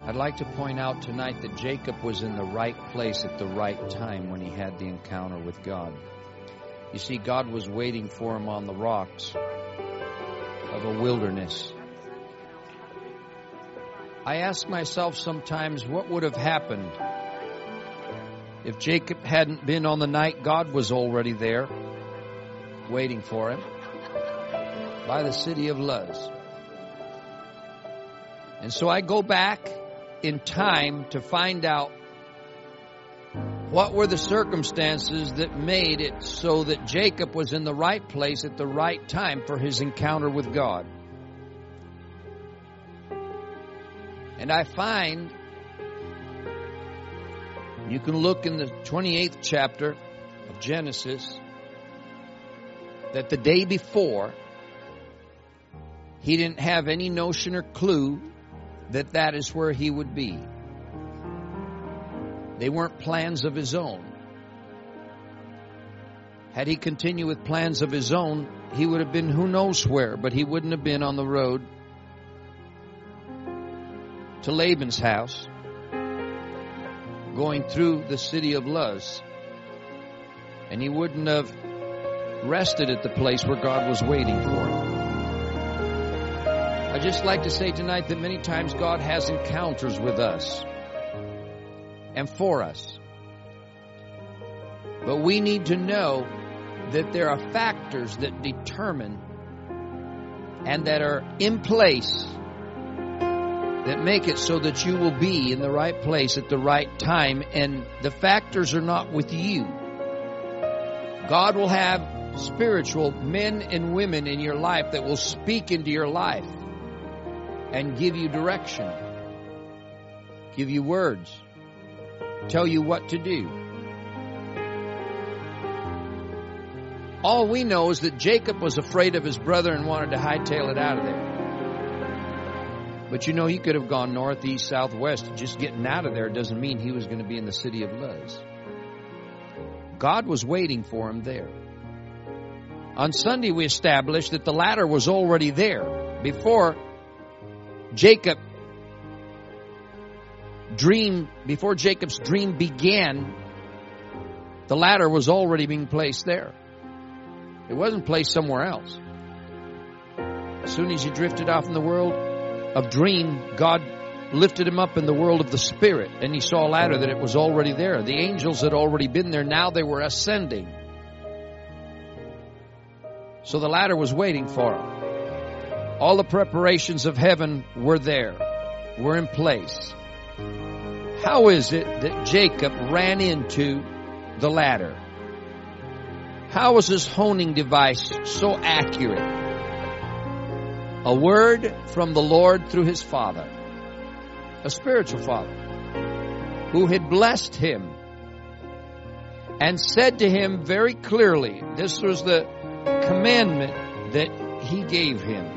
I'd like to point out tonight that Jacob was in the right place at the right time when he had the encounter with God. You see, God was waiting for him on the rocks of a wilderness. I ask myself sometimes, what would have happened if Jacob hadn't been on the night God was already there, waiting for him, by the city of Luz? And so I go back in time to find out what were the circumstances that made it so that Jacob was in the right place at the right time for his encounter with God. And I find, you can look in the 28th chapter of Genesis, that the day before, he didn't have any notion or clue that that is where he would be. They weren't plans of his own. Had he continued with plans of his own, he would have been who knows where, but he wouldn't have been on the road to Laban's house, going through the city of Luz. And he wouldn't have rested at the place where God was waiting for him. I'd just like to say tonight that many times God has encounters with us and for us. But we need to know that there are factors that determine and that are in place that make it so that you will be in the right place at the right time. And the factors are not with you. God will have spiritual men and women in your life that will speak into your life and give you direction, give you words, tell you what to do. All we know is that Jacob was afraid of his brother and wanted to hightail it out of there. But you know, he could have gone north, east, south, west. Just getting out of there doesn't mean he was going to be in the city of Luz. God was waiting for him there. On Sunday, we established that the ladder was already there before Jacob's dream began. The ladder was already being placed there. It wasn't placed somewhere else. As soon as he drifted off in the world of dream, God lifted him up in the world of the spirit, and he saw a ladder that it was already there. The angels had already been there. Now they were ascending. So the ladder was waiting for him. All the preparations of heaven were there, were in place. How is it that Jacob ran into the ladder? How was his honing device so accurate? A word from the Lord through his father, a spiritual father, who had blessed him and said to him very clearly, this was the commandment that he gave him.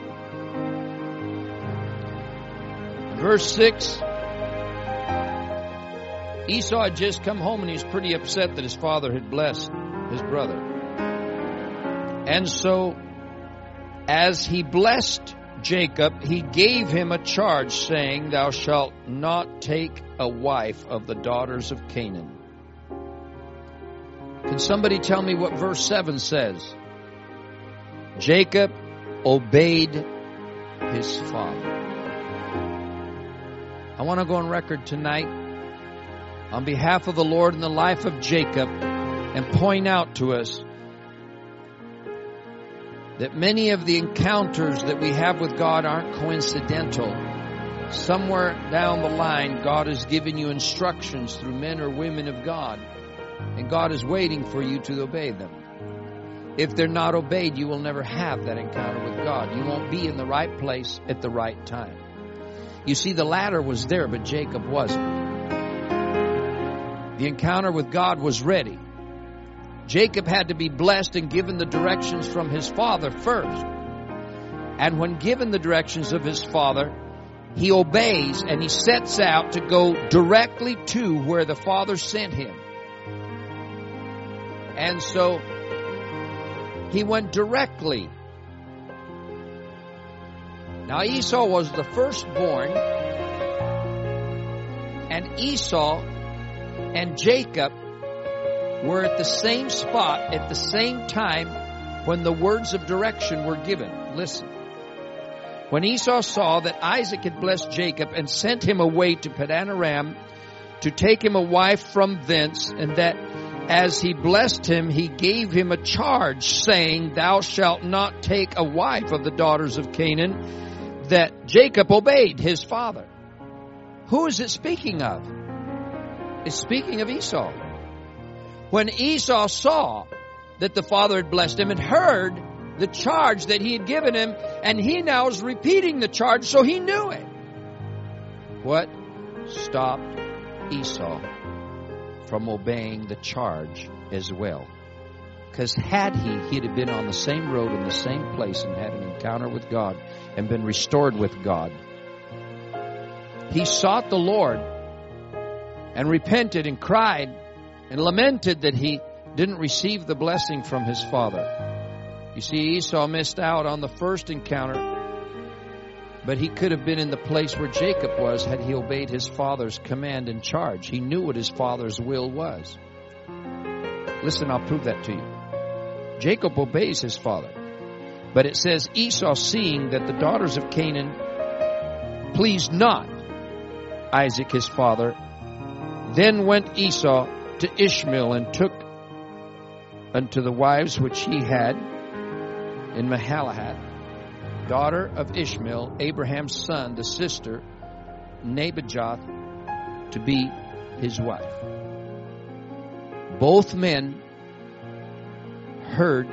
Verse 6, Esau had just come home and he was pretty upset that his father had blessed his brother. And so, as he blessed Jacob, he gave him a charge saying, thou shalt not take a wife of the daughters of Canaan. Can somebody tell me what verse 7 says? Jacob obeyed his father. I want to go on record tonight on behalf of the Lord in the life of Jacob and point out to us that many of the encounters that we have with God aren't coincidental. Somewhere down the line, God has given you instructions through men or women of God, and God is waiting for you to obey them. If they're not obeyed, you will never have that encounter with God. You won't be in the right place at the right time. You see, the ladder was there, but Jacob wasn't. The encounter with God was ready. Jacob had to be blessed and given the directions from his father first. And when given the directions of his father, he obeys and he sets out to go directly to where the father sent him. And so he went directly. Now Esau was the firstborn, And Esau and Jacob were at the same spot at the same time when the words of direction were given. Listen. When Esau saw that Isaac had blessed Jacob and sent him away to Padan Aram to take him a wife from thence, and that as he blessed him, he gave him a charge, saying, Thou shalt not take a wife of the daughters of Canaan, that Jacob obeyed his father. Who is it speaking of? It's speaking of Esau. When Esau saw that the father had blessed him and heard the charge that he had given him, and he now is repeating the charge, so he knew it. What stopped Esau from obeying the charge as well? Because had he'd have been on the same road in the same place and had an encounter with God and been restored with God. He sought the Lord and repented and cried and lamented that he didn't receive the blessing from his father. You see, Esau missed out on the first encounter, but he could have been in the place where Jacob was had he obeyed his father's command and charge. He knew what his father's will was. Listen, I'll prove that to you. Jacob obeys his father, but it says Esau, seeing that the daughters of Canaan pleased not Isaac his father, then went Esau to Ishmael and took unto the wives which he had in Mahalath, daughter of Ishmael, Abraham's son, the sister, Nebajoth, to be his wife. Both men heard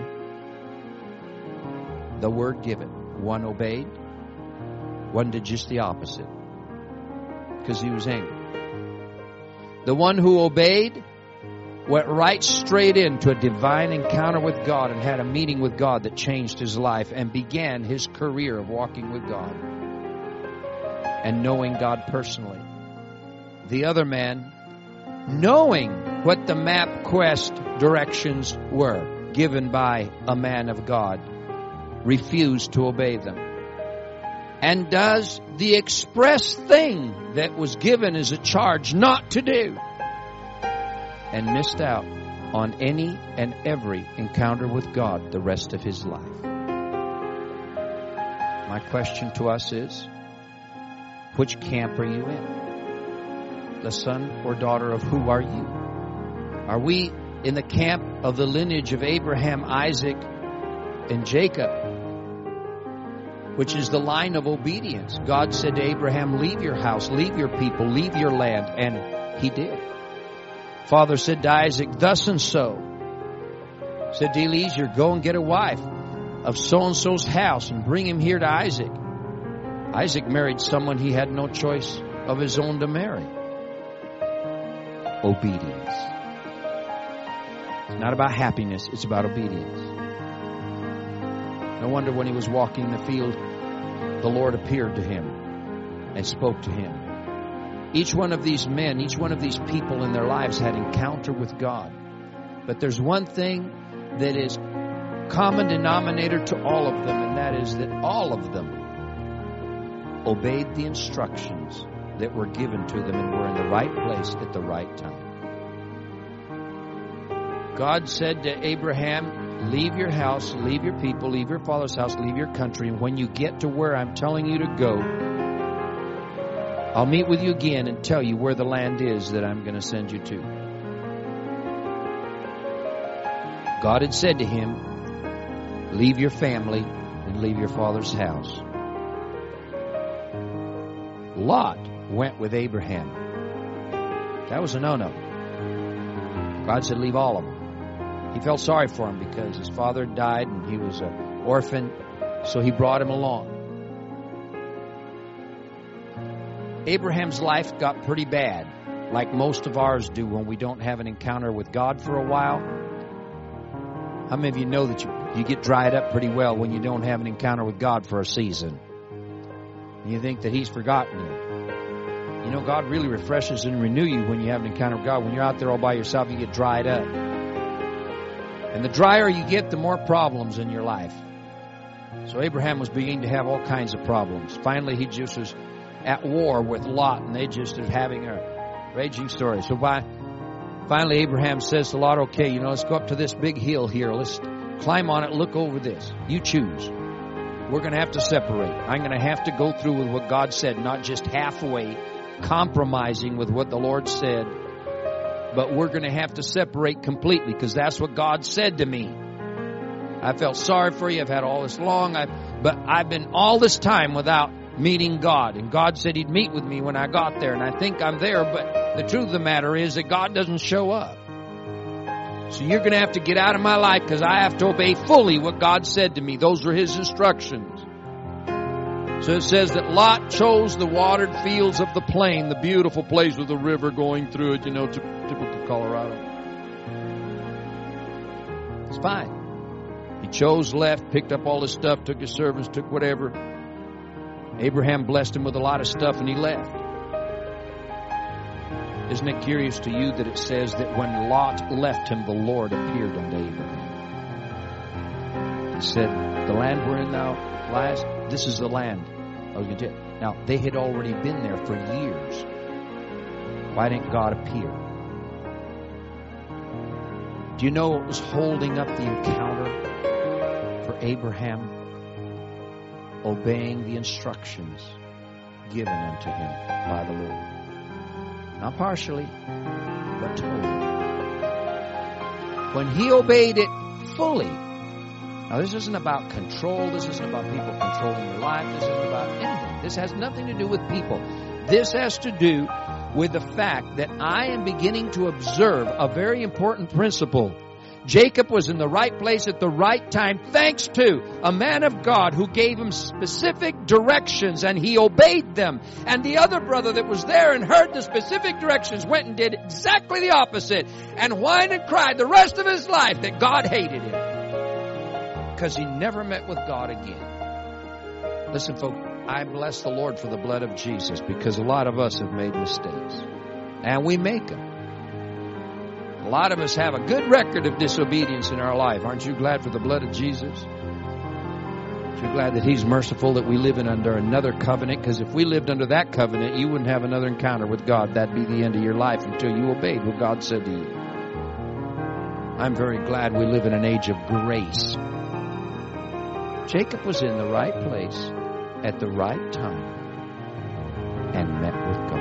the word given. One obeyed, one did just the opposite, because he was angry. The one who obeyed went right straight into a divine encounter with God and had a meeting with God that changed his life and began his career of walking with God and knowing God personally. The other man, knowing what the MapQuest directions were given by a man of God, refused to obey them and does the express thing that was given as a charge not to do, and missed out on any and every encounter with God the rest of his life. My question to us is, which camp are you in? The son or daughter of who are you? Are we in the camp of the lineage of Abraham, Isaac, and Jacob, which is the line of obedience? God said to Abraham, leave your house, leave your people, leave your land, and he did. Father said to Isaac, thus and so. Said to Eliezer, go and get a wife of so-and-so's house and bring him here to Isaac. Isaac married someone he had no choice of his own to marry. Obedience. It's not about happiness, it's about obedience. No wonder when he was walking in the field, the Lord appeared to him and spoke to him. Each one of these men, each one of these people in their lives had encounter with God. But there's one thing that is common denominator to all of them, and that is that all of them obeyed the instructions that were given to them and were in the right place at the right time. God said to Abraham, leave your house, leave your people, leave your father's house, leave your country, and when you get to where I'm telling you to go, I'll meet with you again and tell you where the land is that I'm going to send you to. God had said to him, leave your family and leave your father's house. Lot went with Abraham. That was a no-no. God said, leave all of them. He felt sorry for him because his father died and he was an orphan, so he brought him along. Abraham's life got pretty bad, like most of ours do when we don't have an encounter with God for a while. How many of you know that you get dried up pretty well when you don't have an encounter with God for a season? And you think that he's forgotten you. You know, God really refreshes and renews you when you have an encounter with God. When you're out there all by yourself, you get dried up. And the drier you get, the more problems in your life. So Abraham was beginning to have all kinds of problems. Finally, he just was at war with Lot, and they just was having a Raging story. So finally Abraham says to Lot, okay, let's go up to this big hill here. Let's climb on it, look over this. You choose. We're going to have to separate. I'm going to have to go through with what God said, not just halfway compromising with what the Lord said. But we're going to have to separate completely because that's what God said to me. I felt sorry for you. I've had all this long. But I've been all this time without meeting God. And God said He'd meet with me when I got there. And I think I'm there. But the truth of the matter is that God doesn't show up. So you're going to have to get out of my life because I have to obey fully what God said to me. Those are His instructions. So it says that Lot chose the watered fields of the plain, the beautiful place with the river going through it, typical Colorado. It's fine. He chose, left, picked up all his stuff, took his servants, took whatever. Abraham blessed him with a lot of stuff and he left. Isn't it curious to you that it says that when Lot left him, the Lord appeared unto Abraham. He said, the land wherein thou liest, this is the land I was going to tell you. Now, they had already been there for years. Why didn't God appear? Do you know what was holding up the encounter for Abraham? Obeying the instructions given unto him by the Lord. Not partially, but totally. When he obeyed it fully. Now, this isn't about control. This isn't about people controlling your life. This isn't about anything. This has nothing to do with people. This has to do with the fact that I am beginning to observe a very important principle. Jacob was in the right place at the right time thanks to a man of God who gave him specific directions and he obeyed them. And the other brother that was there and heard the specific directions went and did exactly the opposite and whined and cried the rest of his life that God hated him because he never met with God again. Listen, folks, I bless the Lord for the blood of Jesus because a lot of us have made mistakes and we make them. A lot of us have a good record of disobedience in our life. Aren't you glad for the blood of Jesus? Aren't you glad that He's merciful, that we live under another covenant? Because if we lived under that covenant, you wouldn't have another encounter with God. That'd be the end of your life until you obeyed what God said to you. I'm very glad we live in an age of grace. Jacob was in the right place at the right time and met with God.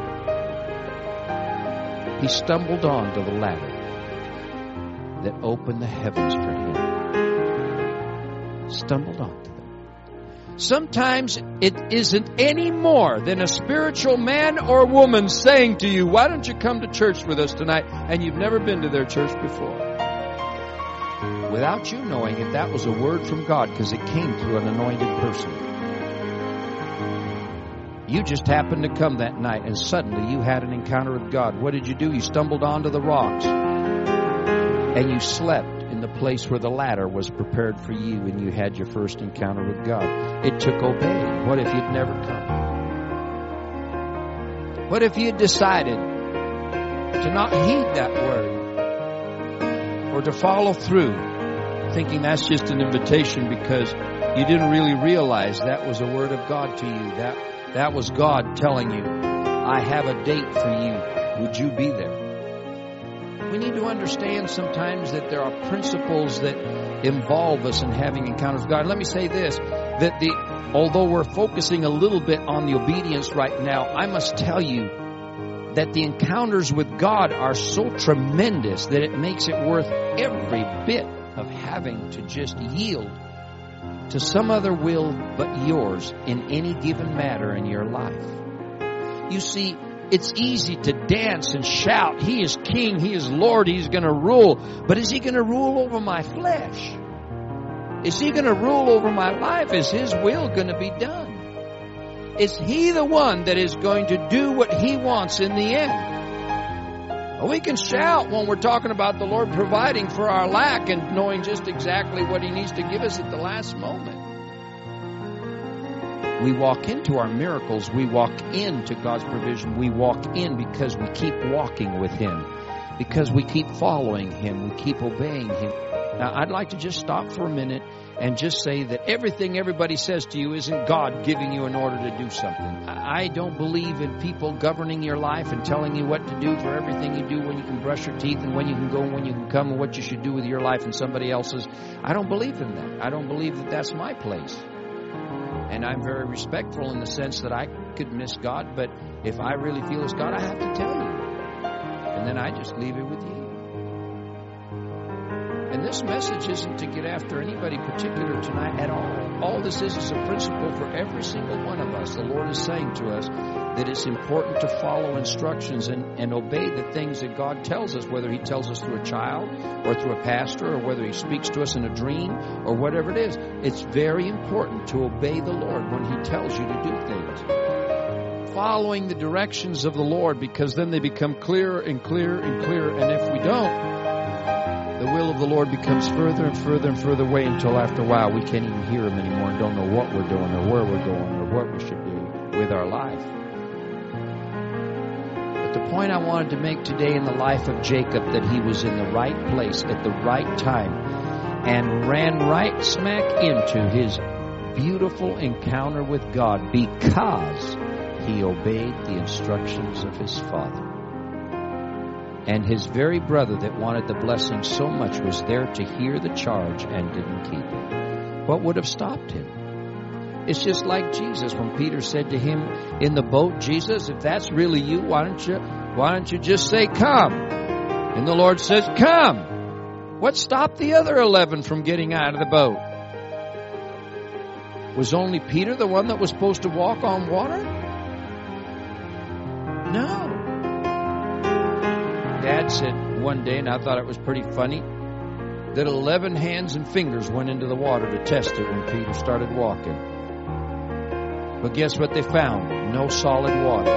He stumbled onto the ladder that opened the heavens for him. Stumbled onto them. Sometimes it isn't any more than a spiritual man or woman saying to you, why don't you come to church with us tonight? And you've never been to their church before. Without you knowing it, that was a word from God because it came through an anointed person. You just happened to come that night and suddenly you had an encounter with God. What did you do? You stumbled onto the rocks and you slept in the place where the ladder was prepared for you and you had your first encounter with God. It took obeying. What if you'd never come? What if you'd decided to not heed that word or to follow through thinking that's just an invitation because you didn't really realize that was a word of God to you. That was God telling you, I have a date for you. Would you be there? We need to understand sometimes that there are principles that involve us in having encounters with God. Let me say this, that although we're focusing a little bit on the obedience right now, I must tell you that the encounters with God are so tremendous that it makes it worth every bit of having to just yield to some other will but yours in any given matter in your life. You see, it's easy to dance and shout, He is King, He is Lord, He's going to rule. But is He going to rule over my flesh? Is He going to rule over my life? Is His will going to be done? Is He the one that is going to do what He wants in the end? Well, we can shout when we're talking about the Lord providing for our lack and knowing just exactly what He needs to give us at the last moment. We walk into our miracles. We walk into God's provision. We walk in because we keep walking with Him, because we keep following Him. We keep obeying Him. Now, I'd like to just stop for a minute and just say that everything everybody says to you isn't God giving you an order to do something. I don't believe in people governing your life and telling you what to do for everything you do, when you can brush your teeth and when you can go and when you can come and what you should do with your life and somebody else's. I don't believe in that. I don't believe that that's my place. And I'm very respectful in the sense that I could miss God, but if I really feel it's God, I have to tell you. And then I just leave it with you. And this message isn't to get after anybody particular tonight at all. All this is a principle for every single one of us. The Lord is saying to us that it's important to follow instructions and obey the things that God tells us, whether He tells us through a child or through a pastor or whether He speaks to us in a dream or whatever it is. It's very important to obey the Lord when He tells you to do things. Following the directions of the Lord, because then they become clearer and clearer and clearer. And if we don't, the will of the Lord becomes further and further and further away until after a while we can't even hear Him anymore and don't know what we're doing or where we're going or what we should do with our life. But the point I wanted to make today in the life of Jacob, that he was in the right place at the right time and ran right smack into his beautiful encounter with God because he obeyed the instructions of his father. And his very brother that wanted the blessing so much was there to hear the charge and didn't keep it. What would have stopped him? It's just like Jesus when Peter said to him in the boat, Jesus, if that's really you, why don't you just say, come? And the Lord says, come. What stopped the other 11 from getting out of the boat? Was only Peter the one that was supposed to walk on water? No. Dad said one day, and I thought it was pretty funny, that 11 hands and fingers went into the water to test it when Peter started walking. But guess what they found? No solid water.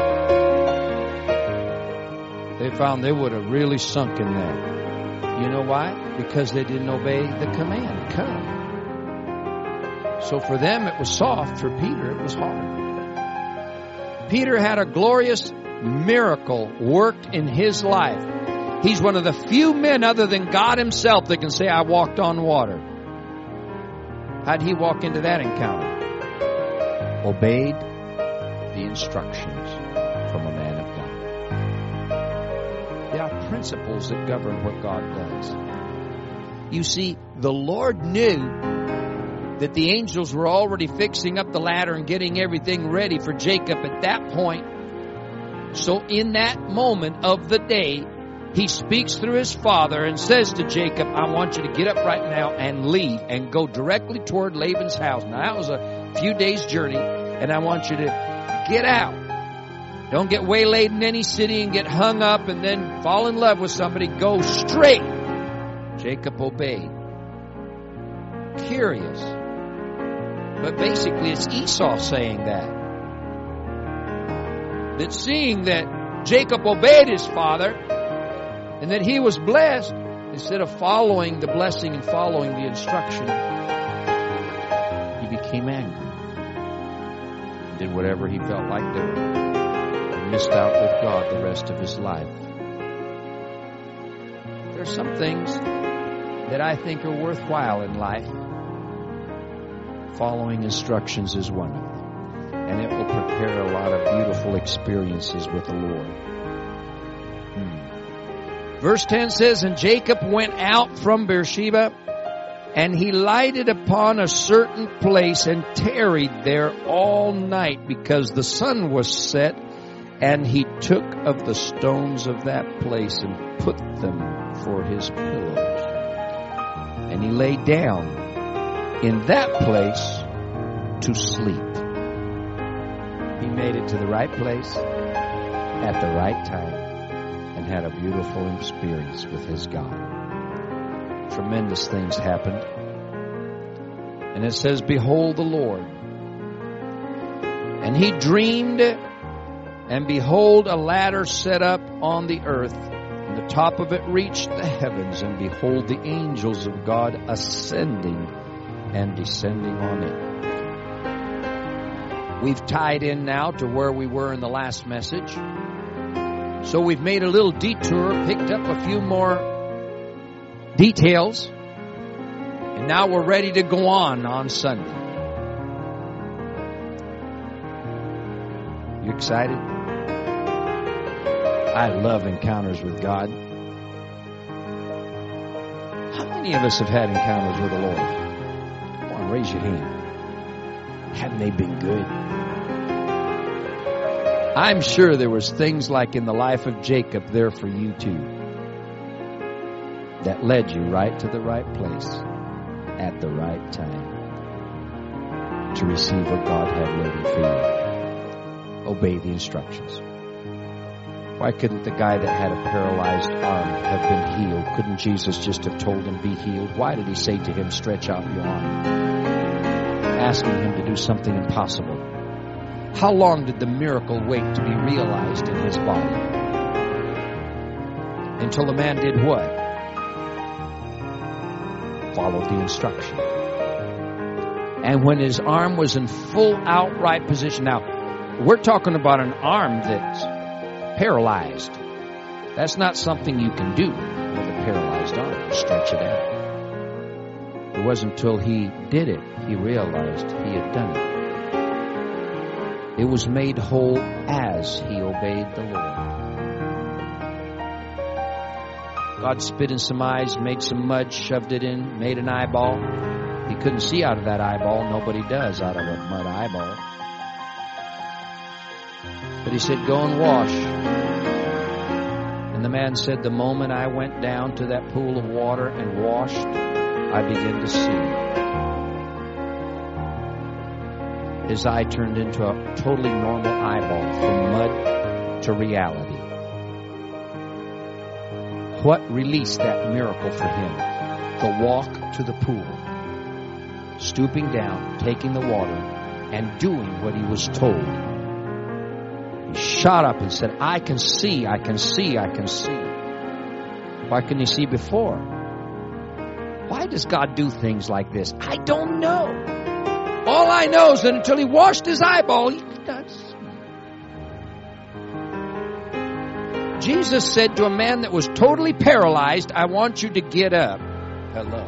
They found they would have really sunk in there. You know why? Because they didn't obey the command, come. So for them it was soft. For Peter it was hard. Peter had a glorious miracle worked in his life. He's one of the few men other than God Himself that can say, I walked on water. How did he walk into that encounter? Obeyed the instructions from a man of God. There are principles that govern what God does. You see, the Lord knew that the angels were already fixing up the ladder and getting everything ready for Jacob at that point. So in that moment of the day, He speaks through his father and says to Jacob, I want you to get up right now and leave and go directly toward Laban's house. Now that was a few days' journey, and I want you to get out. Don't get waylaid in any city and get hung up and then fall in love with somebody. Go straight. Jacob obeyed. Curious. But basically it's Esau saying that. That seeing that Jacob obeyed his father and that he was blessed, instead of following the blessing and following the instruction, he became angry. Did whatever he felt like doing. And missed out with God the rest of his life. There are some things that I think are worthwhile in life. Following instructions is one of them. And it will prepare a lot of beautiful experiences with the Lord. Verse 10 says, And Jacob went out from Beersheba, and he lighted upon a certain place and tarried there all night, because the sun was set, and he took of the stones of that place and put them for his pillows. And he lay down in that place to sleep. He made it to the right place at the right time and had a beautiful experience with his God. Tremendous things happened. And it says, Behold the Lord. And he dreamed, and behold, a ladder set up on the earth, and the top of it reached the heavens, and behold, the angels of God ascending and descending on it. We've tied in now to where we were in the last message. So we've made a little detour, picked up a few more details. And And now we're ready to go on Sunday. You excited? I love encounters with God. How many of us have had encounters with the Lord? Come on, raise your hand. Haven't they been good? I'm sure there was things like in the life of Jacob there for you too, that led you right to the right place at the right time to receive what God had ready for you. Obey the instructions. Why couldn't the guy that had a paralyzed arm have been healed? Couldn't Jesus just have told him, be healed? Why did he say to him, stretch out your arm? Asking him to do something impossible. How long did the miracle wait to be realized in his body? Until the man did what? Followed the instruction. And when his arm was in full outright position. Now, we're talking about an arm that's paralyzed. That's not something you can do with a paralyzed arm. Stretch it out. It wasn't until he did it, he realized he had done it. It was made whole as he obeyed the Lord. God spit in some eyes, made some mud, shoved it in, made an eyeball. He couldn't see out of that eyeball. Nobody does out of a mud eyeball. But he said, go and wash. And the man said, the moment I went down to that pool of water and washed, I began to see. His eye turned into a totally normal eyeball, from mud to reality. What released that miracle for him? The walk to the pool, stooping down, taking the water, and doing what he was told. He shot up and said, I can see, I can see, I can see. Why couldn't he see before? Why does God do things like this? I don't know. All I know is that until he washed his eyeball, he does. Jesus said to a man that was totally paralyzed, I want you to get up. Hello.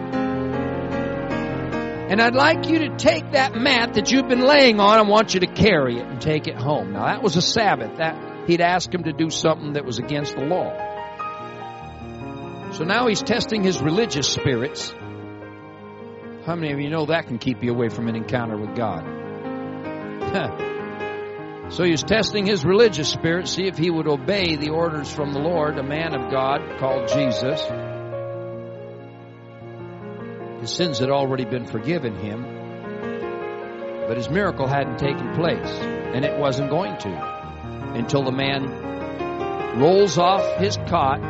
And I'd like you to take that mat that you've been laying on, I want you to carry it and take it home. Now that was a Sabbath. That he'd asked him to do something that was against the law. So now he's testing his religious spirits. How many of you know that can keep you away from an encounter with God? So he was testing his religious spirit, see if he would obey the orders from the Lord, a man of God called Jesus. His sins had already been forgiven him, but his miracle hadn't taken place, and it wasn't going to, until the man rolls off his cot,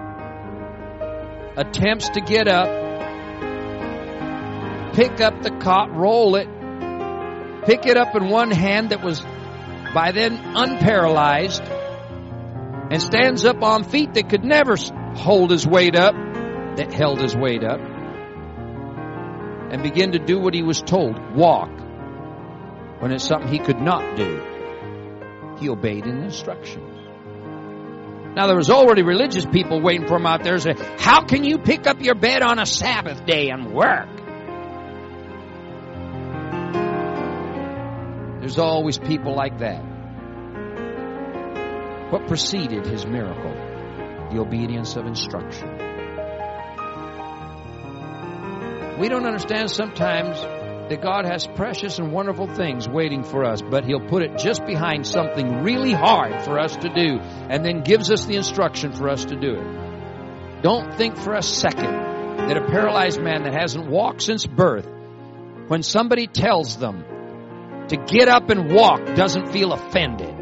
attempts to get up, pick up the cot, roll it, pick it up in one hand that was by then unparalyzed, and stands up on feet that could never hold his weight up, that held his weight up, and begin to do what he was told, walk, when it's something he could not do. He obeyed in the instructions. Now there was already religious people waiting for him out there saying, how can you pick up your bed on a Sabbath day and work? There's always people like that. What preceded his miracle? The obedience of instruction. We don't understand sometimes that God has precious and wonderful things waiting for us, but He'll put it just behind something really hard for us to do, and then gives us the instruction for us to do it. Don't think for a second that a paralyzed man that hasn't walked since birth, when somebody tells them to get up and walk, doesn't feel offended.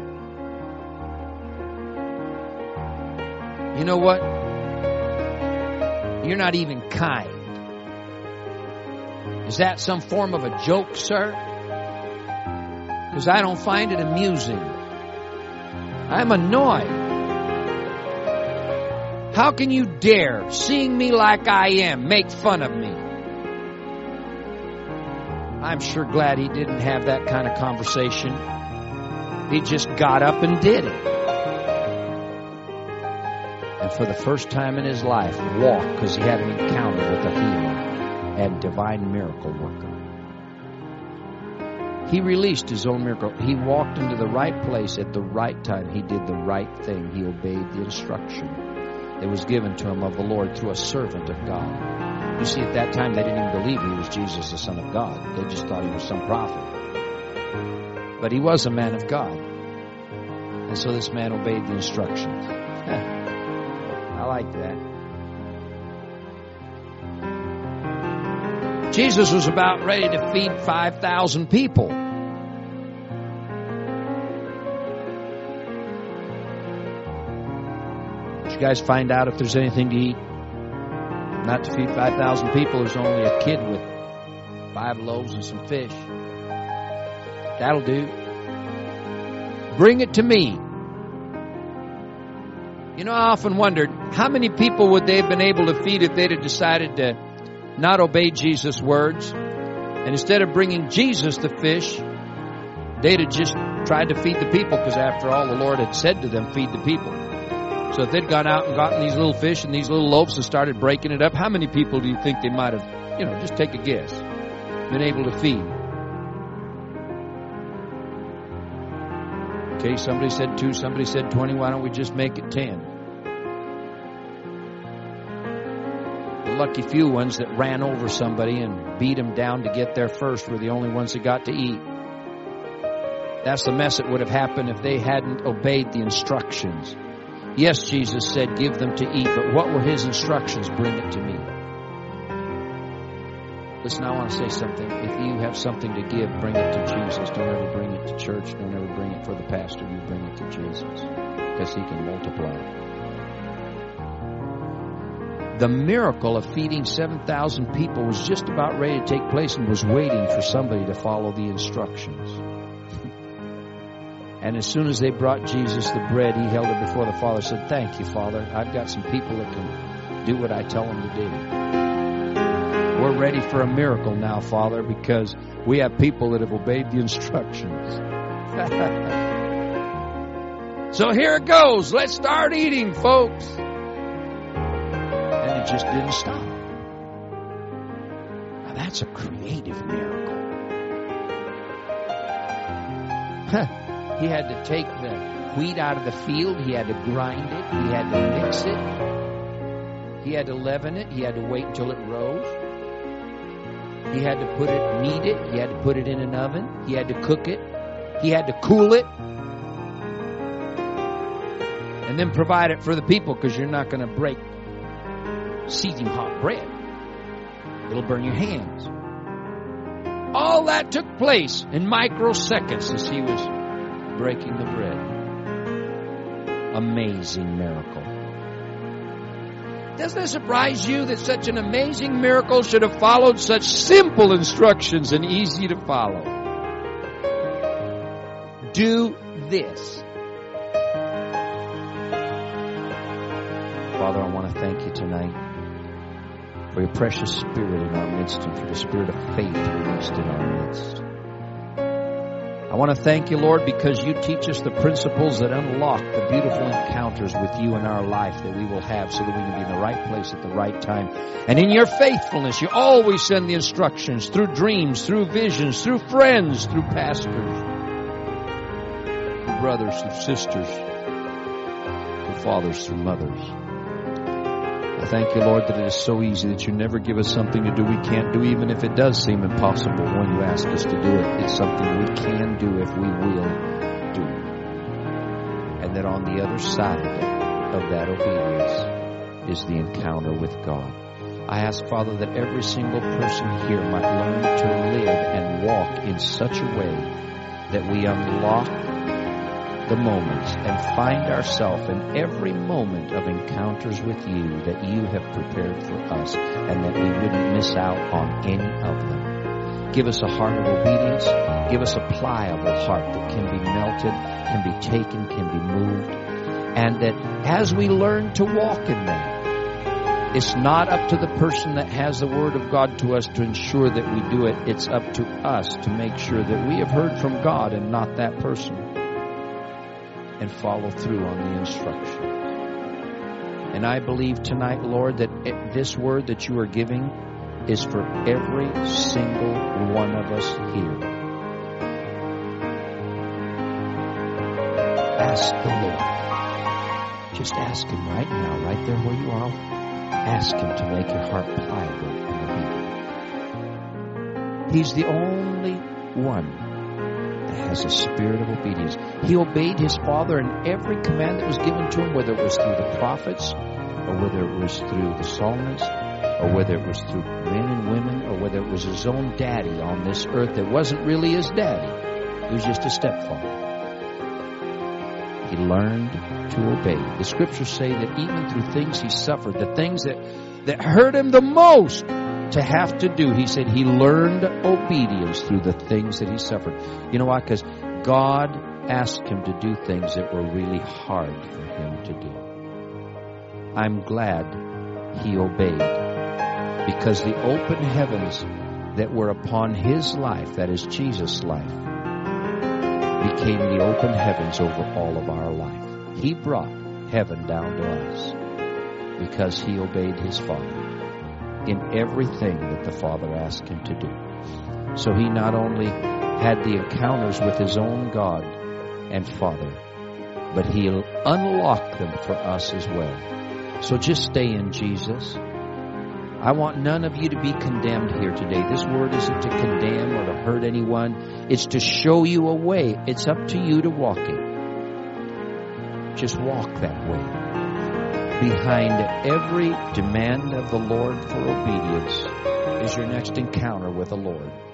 You know what? You're not even kind. Is that some form of a joke, sir? Because I don't find it amusing. I'm annoyed. How can you dare, seeing me like I am, make fun of me? I'm sure glad he didn't have that kind of conversation. He just got up and did it. And for the first time in his life, walked because he had an encounter with a healer. and divine miracle worker. He released his own miracle. He walked into the right place at the right time. He did the right thing. He obeyed the instruction that was given to him of the Lord through a servant of God. You see, at that time, they didn't even believe he was Jesus, the Son of God. They just thought he was some prophet. But he was a man of God. And so this man obeyed the instructions. I like that. Jesus was about ready to feed 5,000 people. Did you guys find out if there's anything to eat? Not to feed 5,000 people. There's only a kid with 5 loaves and some fish. That'll do. Bring it to me. You know, I often wondered, how many people would they have been able to feed if they'd have decided to not obey Jesus' words? And instead of bringing Jesus the fish, they'd have just tried to feed the people, because after all, the Lord had said to them, feed the people. So if they'd gone out and gotten these little fish and these little loaves and started breaking it up, how many people do you think they might have, just take a guess, been able to feed? Okay, somebody said 2, somebody said 20. Why don't we just make it 10? The lucky few ones that ran over somebody and beat them down to get there first were the only ones that got to eat. That's the mess that would have happened if they hadn't obeyed the instructions. Yes, Jesus said, give them to eat, but what were his instructions? Bring it to me. Listen, I want to say something. If you have something to give, bring it to Jesus. Don't ever bring it to church. Don't ever bring it for the pastor. You bring it to Jesus, because he can multiply it. The miracle of feeding 7,000 people was just about ready to take place and was waiting for somebody to follow the instructions. And as soon as they brought Jesus the bread, he held it before the Father and said, thank you, Father. I've got some people that can do what I tell them to do. We're ready for a miracle now, Father, because we have people that have obeyed the instructions. So here it goes. Let's start eating, folks. And it just didn't stop. Now that's a creative miracle. He had to take the wheat out of the field. He had to grind it. He had to mix it. He had to leaven it. He had to wait until it rose. He had to knead it. He had to put it in an oven. He had to cook it. He had to cool it. And then provide it for the people, because you're not going to break seething hot bread. It'll burn your hands. All that took place in microseconds as he was breaking the bread. Amazing miracle. Doesn't it surprise you that such an amazing miracle should have followed such simple instructions and easy to follow? Do this. Father, I want to thank you tonight for your precious Spirit in our midst and for the spirit of faith released in our midst. I want to thank you, Lord, because you teach us the principles that unlock the beautiful encounters with you in our life that we will have, so that we can be in the right place at the right time. And in your faithfulness, you always send the instructions through dreams, through visions, through friends, through pastors, through brothers, through sisters, through fathers, through mothers. I thank you, Lord, that it is so easy that you never give us something to do we can't do, even if it does seem impossible when you ask us to do it. It's something we can do if we will do. And that on the other side of that obedience is the encounter with God. I ask, Father, that every single person here might learn to live and walk in such a way that we unlock the moments and find ourselves in every moment of encounters with you that you have prepared for us, and that we wouldn't miss out on any of them. Give us a heart of obedience. Give us a pliable heart that can be melted, can be taken, can be moved. And that as we learn to walk in that, it's not up to the person that has the Word of God to us to ensure that we do it. It's up to us to make sure that we have heard from God and not that person, and follow through on the instructions. And I believe tonight, Lord, that this word that you are giving is for every single one of us here. Ask the Lord. Just ask Him right now, right there where you are. Ask Him to make your heart pliable and obedient. He's the only one that has a spirit of obedience. He obeyed His Father in every command that was given to Him, whether it was through the prophets, or whether it was through the psalmists, or whether it was through men and women, or whether it was His own daddy on this earth that wasn't really His daddy. He was just a stepfather. He learned to obey. The Scriptures say that even through things He suffered, the things that hurt Him the most to have to do, He said He learned obedience through the things that He suffered. You know why? Because God asked Him to do things that were really hard for Him to do. I'm glad He obeyed, because the open heavens that were upon His life, that is Jesus' life, became the open heavens over all of our life. He brought heaven down to us because He obeyed His Father in everything that the Father asked Him to do. So He not only had the encounters with His own God and Father, but He'll unlock them for us as well. So just stay in Jesus. I want none of you to be condemned here today. This word isn't to condemn or to hurt anyone. It's to show you a way. It's up to you to walk it. Just walk that way. Behind every demand of the Lord for obedience is your next encounter with the Lord.